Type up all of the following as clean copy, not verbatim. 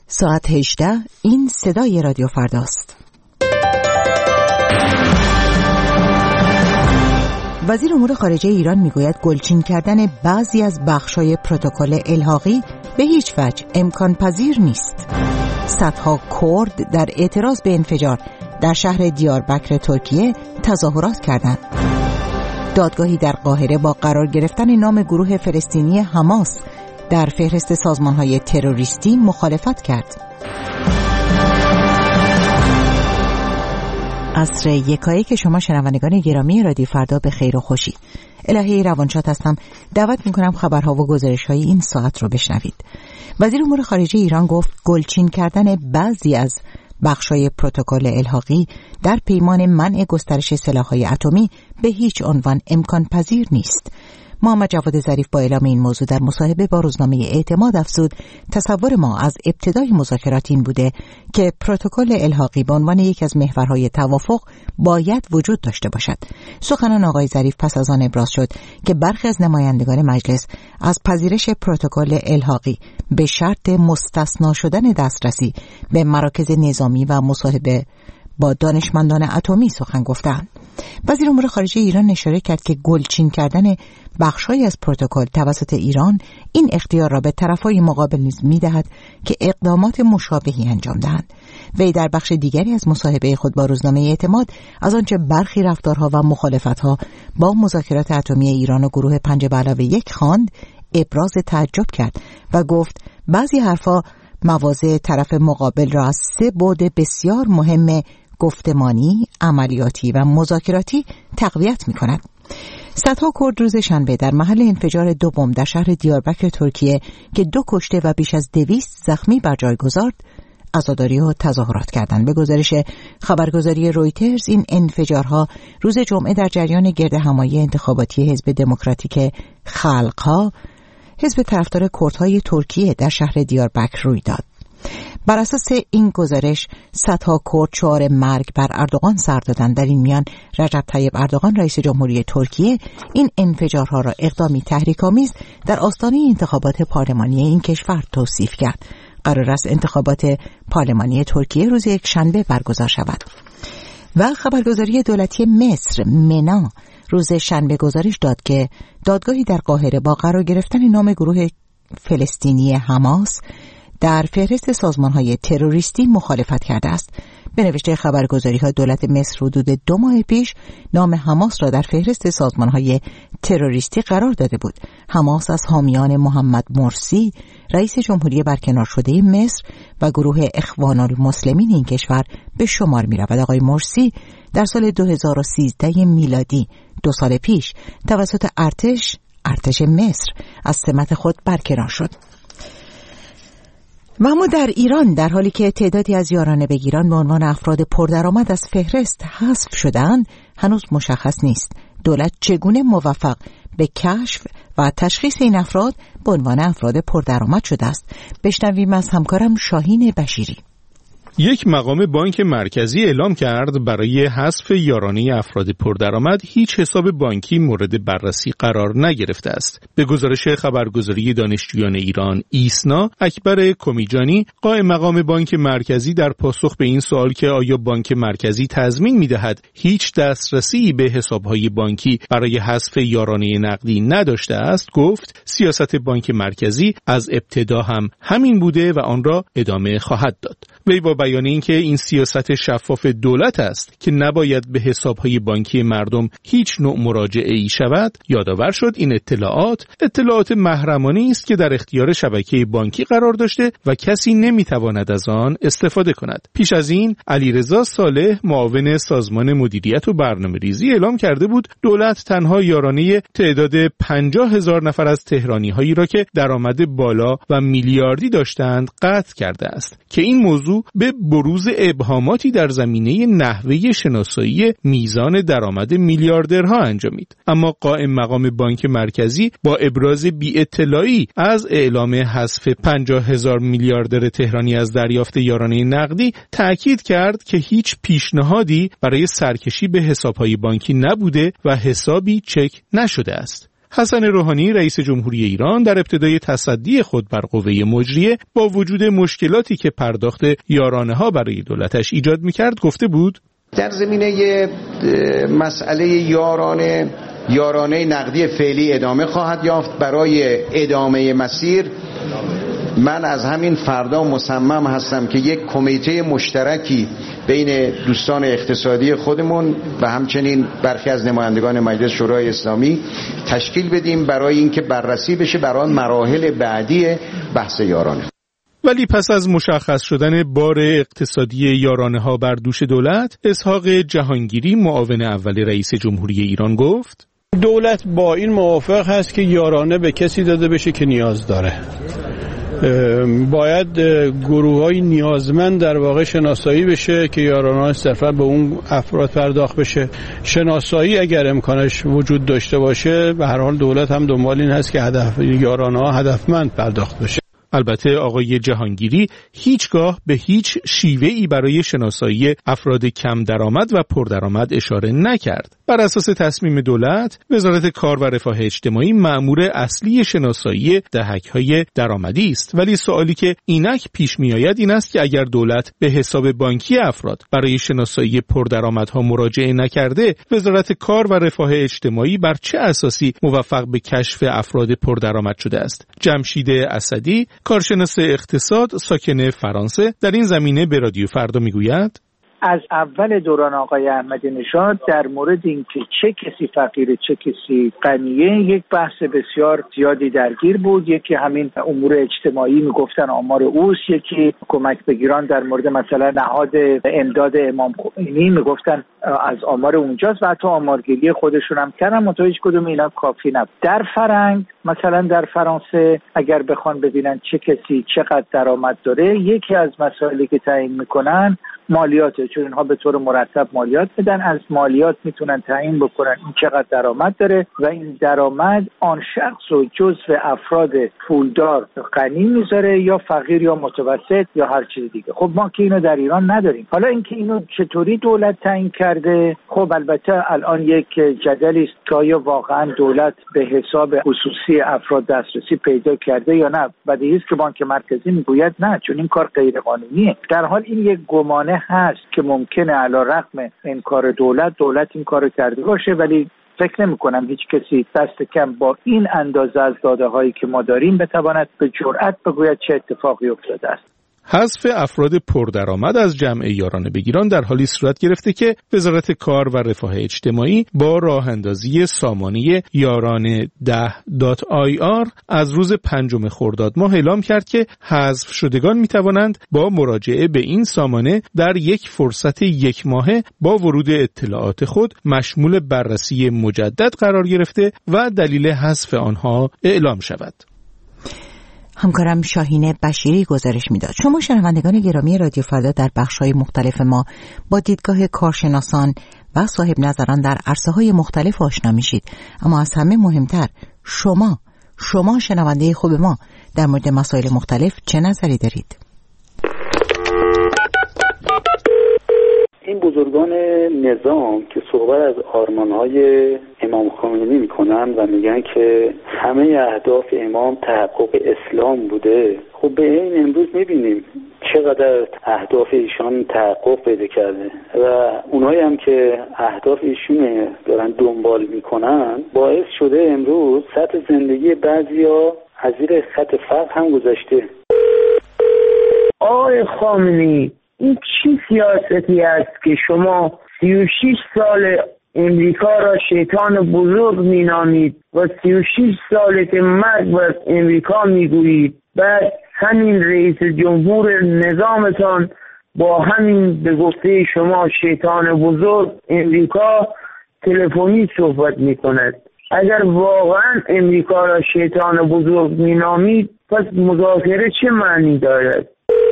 ساعت 18 این صدای رادیو فرداست. وزیر امور خارجه ایران میگوید گلچین کردن بعضی از بخش‌های پروتکل الحاقی به هیچ وجه امکان پذیر نیست. صدها کرد در اعتراض به انفجار در شهر دیاربکر ترکیه تظاهرات کردند. دادگاهی در قاهره با قرار گرفتن نام گروه فلسطینی حماس در فهرست سازمان‌های تروریستی مخالفت کرد. عصر یکایی که شما شنوندگان گرامی رادیو فردا به خیر و خوشی. الهی روانشاد هستم. دعوت می‌کنم خبرها و گزارش‌های این ساعت رو بشنوید. وزیر امور خارجه ایران گفت گلچین کردن بعضی از بخش‌های پروتکل الحاقی در پیمان منع گسترش سلاح‌های اتمی به هیچ عنوان امکان پذیر نیست. محمد جواد ظریف با اعلام این موضوع در مصاحبه با روزنامه اعتماد افزود تصور ما از ابتدای مذاکرات این بوده که پروتکل الحاقی به عنوان یک از محورهای توافق باید وجود داشته باشد. سخنان آقای ظریف پس از آن ابراز شد که برخی از نمایندگان مجلس از پذیرش پروتکل الحاقی به شرط مستثنا شدن دسترسی به مراکز نظامی و مصاحبه با دانشمندان اتمی سخن گفتند. وزیر امور خارجه ایران اشاره کرد که گلچین کردن بخش‌هایی از پروتکل توسط ایران این اختیار را به طرف‌های مقابل نیز می‌دهد که اقدامات مشابهی انجام دهند. وی در بخش دیگری از مصاحبه خود با روزنامه اعتماد از آنچه برخی رفتارها و مخالفت‌ها با مذاکرات اتمی ایران و گروه 5+1 خواند ابراز تعجب کرد و گفت بعضی حرفا مواضع طرف مقابل را از سه بعد بسیار مهم گفتمانی، عملیاتی و مذاکراتی تقویت می‌کند. صدها کرد روز شنبه در محل انفجار دو بمب در شهر دیاربکر ترکیه که 2 کشته و بیش از 200 زخمی بر جای گذارد، عزاداری و تظاهرات کردند. به گزارش خبرگزاری رویترز این انفجارها روز جمعه در جریان گردهمایی انتخاباتی حزب دموکراتیک خلق‌ها، حزب طرفدار کردهای ترکیه در شهر دیاربکر روی داد. بر اساس این گزارش صدها کرد شعار مرگ بر اردوغان سر دادند. در این میان رجب طیب اردوغان رئیس جمهوری ترکیه این انفجارها را اقدامی تحریک‌آمیز در آستانه انتخابات پارلمانی این کشور توصیف کرد. قرار است انتخابات پارلمانی ترکیه روز یکشنبه برگزار شود. و خبرگزاری دولتی مصر منا روز شنبه گزارش داد که دادگاهی در قاهره با قرار گرفتن نام گروه فلسطینی حماس در فهرست سازمان‌های تروریستی مخالفت کرده است. به نوشته خبرگزاری‌ها دولت مصر حدود 2 ماه پیش نام حماس را در فهرست سازمان‌های تروریستی قرار داده بود. حماس از حامیان محمد مرسی رئیس جمهوری برکنار شده مصر و گروه اخوان المسلمین این کشور به شمار می‌رود. آقای مرسی در سال 2013 میلادی 2 سال پیش توسط ارتش مصر از سمت خود برکنار شد. و اما در ایران در حالی که تعدادی از یارانه بگیران به عنوان افراد پردرآمد از فهرست حذف شدند، هنوز مشخص نیست دولت چگونه موفق به کشف و تشخیص این افراد به عنوان افراد پردرآمد شده است. بشنویم از همکارم شاهین بشیری. یک مقام بانک مرکزی اعلام کرد برای حذف یارانه افراد پردرآمد هیچ حساب بانکی مورد بررسی قرار نگرفته است. به گزارش خبرگزاری دانشجویان ایران ایسنا، اکبر کمیجانی قائم مقام بانک مرکزی در پاسخ به این سوال که آیا بانک مرکزی تضمین می‌دهد هیچ دسترسی به حساب‌های بانکی برای حذف یارانه نقدی نداشته است، گفت سیاست بانک مرکزی از ابتدا هم همین بوده و آن را ادامه خواهد داد. وی با بیان اینکه این سیاست شفاف دولت است که نباید به حساب‌های بانکی مردم هیچ نوع مراجعه‌ای شود، یادآور شد این اطلاعات محرمانه‌ای است که در اختیار شبکه بانکی قرار داشته و کسی نمی‌تواند از آن استفاده کند. پیش از این علیرضا صالح معاون سازمان مدیریت و برنامه‌ریزی اعلام کرده بود دولت تنها یارانه تعداد 50,000 نفر از تهرانی‌هایی را که درآمد بالا و میلیاردی داشتند قطع کرده است که این موضوع به بروز ابهاماتی در زمینه نحوه شناسایی میزان درآمد میلیاردرها انجامید. اما قائم مقام بانک مرکزی با ابراز بی‌اطلاعی از اعلام حذف 50,000 میلیاردر تهرانی از دریافت یارانه نقدی تأکید کرد که هیچ پیشنهادی برای سرکشی به حساب‌های بانکی نبوده و حسابی چک نشده است. حسن روحانی رئیس جمهوری ایران در ابتدای تصدی خود بر قوه مجریه با وجود مشکلاتی که پرداخت یارانه‌ها برای دولتش ایجاد می‌کرد گفته بود در زمینه مسئله یارانه نقدی فعلی ادامه خواهد یافت. برای ادامه مسیر من از همین فردا مصمم هستم که یک کمیته مشترکی بین دوستان اقتصادی خودمون و همچنین برخی از نمایندگان مجلس شورای اسلامی تشکیل بدیم برای اینکه بررسی بشه برای مراحل بعدی بحث یارانه. ولی پس از مشخص شدن بار اقتصادی یارانه‌ها بر دوش دولت، اسحاق جهانگیری معاون اول رئیس جمهوری ایران گفت دولت با این موافق هست که یارانه به کسی داده بشه که نیاز داره. باید گروه‌های نیازمند در واقع شناسایی بشه که یارانه صرفا به اون افراد پرداخت بشه. شناسایی اگر امکانش وجود داشته باشه به هر حال دولت هم دنبال این هست که یارانه هدفمند پرداخت بشه. البته آقای جهانگیری هیچگاه به هیچ شیوه‌ای برای شناسایی افراد کم درآمد و پردرآمد اشاره نکرد. بر اساس تصمیم دولت، وزارت کار و رفاه اجتماعی مأمور اصلی شناسایی دهک‌های درآمدی است، ولی سوالی که اینک پیش می‌آید این است که اگر دولت به حساب بانکی افراد برای شناسایی پردرآمدها مراجعه نکرده، وزارت کار و رفاه اجتماعی بر چه اساسی موفق به کشف افراد پردرآمد شده است؟ جمشید اسدی، کارشناس اقتصاد ساکن فرانسه، در این زمینه به رادیو فردا میگوید از اول دوران آقای احمدی نژاد در مورد اینکه چه کسی فقیره چه کسی غنیه یک بحث بسیار زیادی درگیر بود. یکی همین امور اجتماعی میگفتن آمار اوست، یکی کمک بگیران در مورد مثلا نهاد امداد امام خمینی میگفتن از آمار اونجاست و حتی آمارگیری خودشون هم کردن، منتها هیچ کدوم اینا کافی نبود. در فرنگ مثلا در فرانسه اگر بخوان ببینن چه کسی چقدر درآمد داره، یکی از مسائلی که تعیین میکنن مالیاته، چون اینها به طور مرتب مالیات بدن. از مالیات میتونن تعیین بکنن این چقدر درآمد داره و این درآمد آن شخص رو جزو افراد پولدار غنی میذاره یا فقیر یا متوسط یا هر چیز دیگه. خب ما که اینو در ایران نداریم. حالا اینکه اینو چطوری دولت تعیین کرده، خب البته الان یک جدلی است که آیا واقعا دولت به حساب خصوصی افراد دسترسی پیدا کرده یا نه. بدیهی است که بانک مرکزی میگوید نه، چون این کار غیر قانونیه. در حال این یک گمانه هست که ممکنه علی رغم انکار دولت این کارو کرده باشه، ولی فکر نمی کنم هیچ کسی دست کم با این اندازه از داده هایی که ما داریم بتواند به جرئت بگوید چه اتفاقی افتاده است. حذف افراد پردرآمد از جمع یارانه بگیران در حالی صورت گرفته که وزارت کار و رفاه اجتماعی با راه اندازی سامانه یارانه 10.ir از روز 5 خرداد ماه اعلام کرد که حذف شدگان می توانند با مراجعه به این سامانه در یک فرصت 1 ماهه با ورود اطلاعات خود مشمول بررسی مجدد قرار گرفته و دلیل حذف آنها اعلام شود. همکارم شاهین بشیری گزارش میداد. شما شنوندگان گرامی رادیو فردا در بخش‌های مختلف ما با دیدگاه کارشناسان و صاحب نظران در عرصه‌های مختلف آشنا میشید، اما از همه مهمتر شما شنونده خوب ما در مورد مسائل مختلف چه نظری دارید؟ این بزرگان نظام که صحبت از آرمان‌های امام خمینی میکنن و میگن که همه اهداف امام تحقق اسلام بوده، خب به این امروز میبینیم چقدر اهداف ایشان تحقق پیدا کرده و اونایی هم که اهداف ایشون دارن دنبال میکنن باعث شده امروز سطح زندگی بعضیا از زیر خط فقر هم گذشته. آقای خامنه‌ای، این چی سیاستی است که شما 36 سال امریکا را شیطان بزرگ مینامید و 36 سال که مرگ بر امریکا میگویید، بعد همین رئیس جمهور نظامتان با همین به گفته شما شیطان بزرگ امریکا تلفنی صحبت میکند. اگر واقعا امریکا را شیطان بزرگ مینامید، پس مذاکره چه معنی دارد؟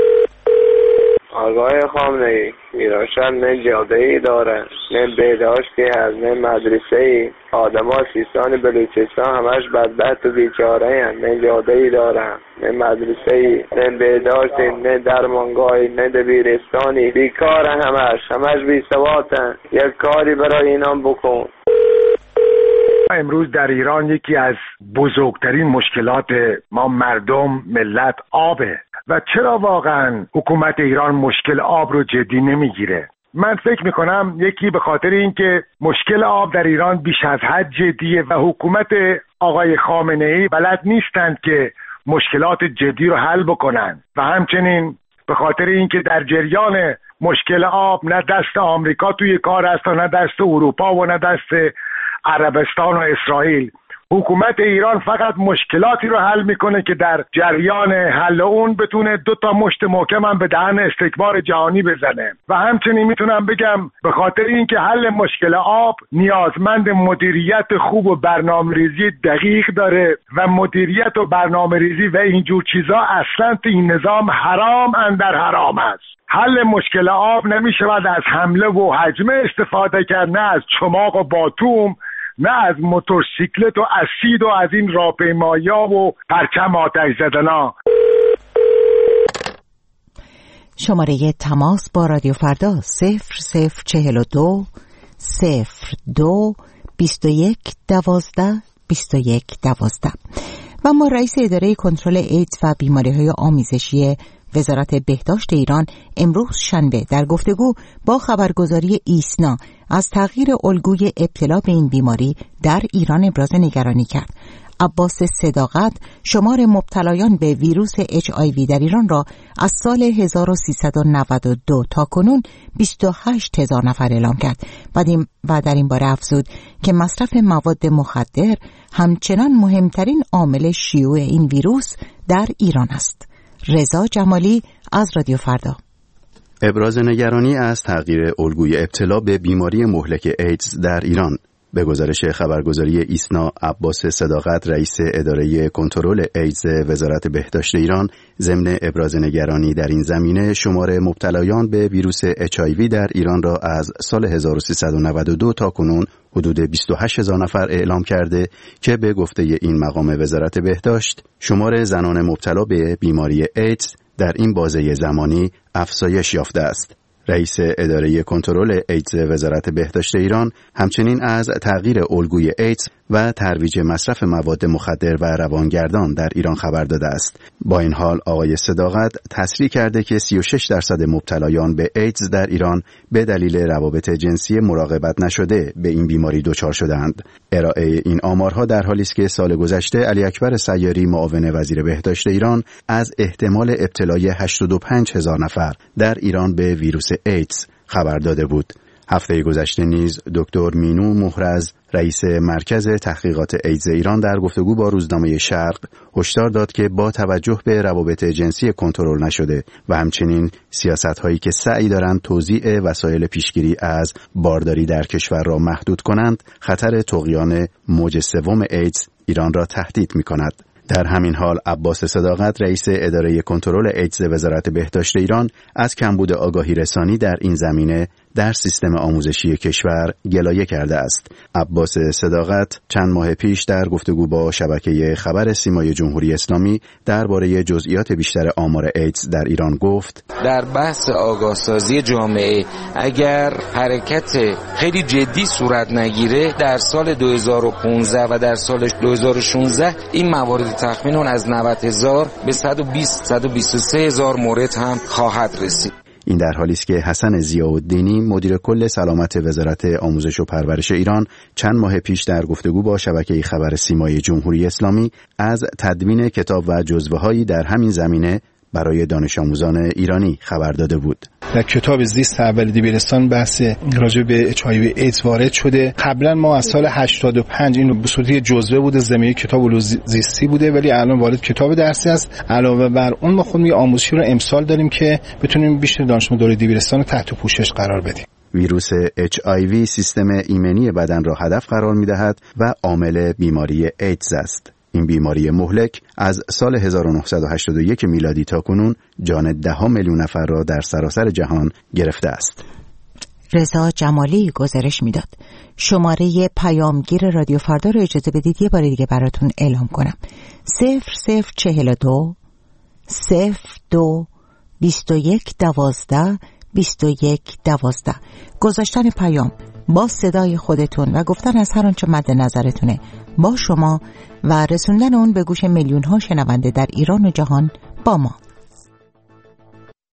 آقای خامنه‌ای، ایران نه جاده‌ای داره، نه بهداشتی هست، نه مدرسه‌ای. آدم‌ها سیستان بلوچستان همش بدبخت و بیچاره هستند. نه جاده‌ای دارن، نه مدرسه‌ای، نه بهداشتی، نه درمانگاهی، نه دبیرستانی. بیکارن همش بی‌سوادن. یک کاری برای اینا بکن. امروز در ایران یکی از بزرگترین مشکلات ما مردم ملت آبه و چرا واقعا حکومت ایران مشکل آب رو جدی نمیگیره؟ من فکر میکنم یکی به خاطر اینکه مشکل آب در ایران بیش از حد جدیه و حکومت آقای خامنه‌ای بلد نیستند که مشکلات جدی رو حل بکنن و همچنین به خاطر اینکه در جریان مشکل آب نه دست آمریکا توی کار است و نه دست اروپا و نه دست عربستان و اسرائیل. حکومت ایران فقط مشکلاتی رو حل میکنه که در جریان حل اون بتونه 2 تا مشت محکم هم به دهن استکبار جهانی بزنه و همچنین میتونم بگم به خاطر اینکه حل مشکل آب نیازمند مدیریت خوب و برنامه‌ریزی دقیق داره و مدیریت و برنامه‌ریزی و اینجور چیزا اصلا تو این نظام حرام اندر حرام است. حل مشکل آب نمیشود از حمله و هجمه استفاده کرد، نه از چماق و باتوم، نه از موتورسیکلت و اسید و از این راهپیمایی‌ها و پرچم آتش زدنا. شماره تماس با رادیو فردا 0042 02 21 12 21 12. و ما رئیس اداره کنترل ایدز و بیماری‌های آمیزشی وزارت بهداشت ایران امروز شنبه در گفتگو با خبرگزاری ایسنا از تغییر الگوی ابتلا به این بیماری در ایران ابراز نگرانی کرد. عباس صداقت شمار مبتلایان به ویروس HIV در ایران را از سال 1392 تا کنون 28,000 نفر اعلام کرد و در این باره افزود که مصرف مواد مخدر همچنان مهمترین عامل شیوع این ویروس در ایران است. رضا جمالی از رادیو فردا. ابراز نگرانی از تغییر الگوی ابتلا به بیماری مهلک ایدز در ایران. به گزارش خبرگزاری ایسنا، عباس صداقت رئیس اداره کنترل ایدز وزارت بهداشت ایران ضمن ابراز نگرانی در این زمینه شمار مبتلایان به ویروس HIV در ایران را از سال 1392 تا کنون حدود 28,000 نفر اعلام کرده که به گفته این مقام وزارت بهداشت شمار زنان مبتلا به بیماری ایدز در این بازه زمانی افزایش یافته است. رئیس اداره کنترل ایدز وزارت بهداشت ایران همچنین از تغییر الگوی ایدز و ترویج مصرف مواد مخدر و روانگردان در ایران خبر داده است. با این حال آقای صداقت تصریح کرده که 36% مبتلایان به ایدز در ایران به دلیل روابط جنسی مراقبت نشده به این بیماری دچار شدند. ارائه این آمارها در حالی است که سال گذشته علی اکبر سیاری معاون وزیر بهداشت ایران از احتمال ابتلای 85,000 نفر در ایران به ویروس ایدز خبر داده بود. هفته گذشته نیز دکتر مینو مهرز رئیس مرکز تحقیقات ایدز ایران در گفتگو با روزنامه شرق هشدار داد که با توجه به روابط جنسی کنترل نشده و همچنین سیاست‌هایی که سعی دارند توزیع وسایل پیشگیری از بارداری در کشور را محدود کنند، خطر طغیان موج سوم ایدز ایران را تهدید می‌کند. در همین حال عباس صداقت رئیس اداره کنترل ایدز وزارت بهداشت ایران از کمبود آگاهی رسانی در این زمینه در سیستم آموزشی کشور گلایه کرده است. عباس صداقت چند ماه پیش در گفتگو با شبکه خبر سیمای جمهوری اسلامی درباره جزئیات بیشتر آمار ایدز در ایران گفت: در بحث آگاهسازی جامعه اگر حرکت خیلی جدی صورت نگیره در سال 2015 و در سال 2016 این موارد تخمیناً از 90,000 به 123,000 مورد هم خواهد رسید. این در حالی است که حسن ضیاءالدینی مدیر کل سلامت وزارت آموزش و پرورش ایران چند ماه پیش در گفتگو با شبکه خبر سیمای جمهوری اسلامی از تدوین کتاب و جزوه‌هایی در همین زمینه برای دانش آموزان ایرانی خبر داده بود. در کتاب زیست اول دبیرستان بحث راجع به HIV ایدز وارد شده. قبلا ما از سال 85 این به صورت جزوه بوده، زمینه کتاب علوم زیستی بوده، ولی الان وارد کتاب درسی است. علاوه بر اون ما خود آموزشی رو امسال داریم که بتونیم بیشتر دانش آموزان دبیرستان رو تحت پوشش قرار بدیم. ویروس HIV سیستم ایمنی بدن را هدف قرار می‌دهد و عامل بیماری ایدز است. این بیماری مهلک از سال 1981 میلادی تا کنون جان 10 میلیون نفر را در سراسر جهان گرفته است. رضا جمالی گزارش میداد. شماره پیامگیر رادیو فردا رو اجازه بدید یه بار دیگه براتون اعلام کنم. 0042 02 21 12 21 12. گذاشتن پیام با صدای خودتون و گفتن از هر آنچه مد نظرتونه با شما و رسوندن اون به گوش میلیون ها شنونده در ایران و جهان با ما.